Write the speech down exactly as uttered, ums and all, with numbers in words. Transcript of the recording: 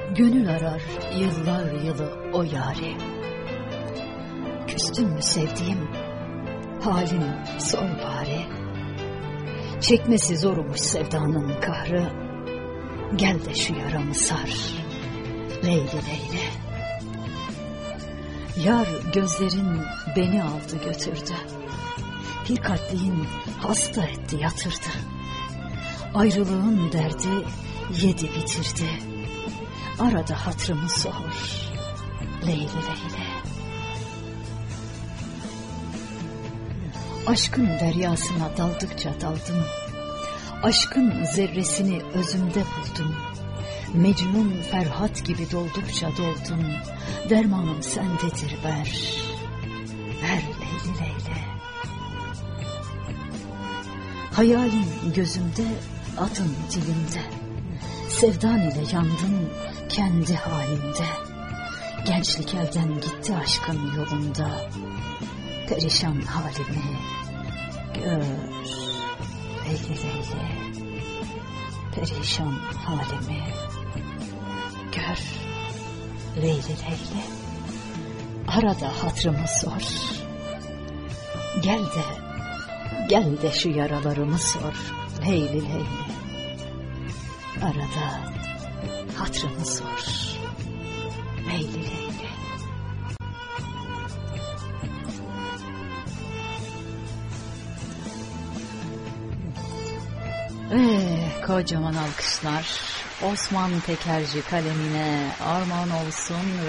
Gönül arar yıllar yılı o yâri. Küstün mü sevdiğim, halim sor bari. Çekmesi zormuş sevdanın kahrı. Gel de şu yaramı sar, Leyli Leyli. Yar gözlerin beni aldı götürdü. Bir kalpliğin hasta etti yatırdı. Ayrılığın derdi yedi bitirdi. Arada hatırımı sor, Leyli Leyli. Aşkın deryasına daldıkça daldım. Aşkın zerresini özümde buldum. Mecnun Ferhat gibi doldukça doldum. Dermanım sendedir ver, ver Leyli Leyli. Hayalin gözümde, adın dilimde. Sevdan ile yandım kendi halimde. Gençlik elden gitti aşkın yolunda. Perişan halimi gör Leyli Leyli. Perişan halimi gör Leyli Leyli. Arada hatırımı sor. Gel de, gel de şu yaralarımı sor, Leyli Leyli. Arada hatırımı sor, Leyli Leyli. Ve kocaman alkışlar Osman Tekerci kalemine armağan olsun.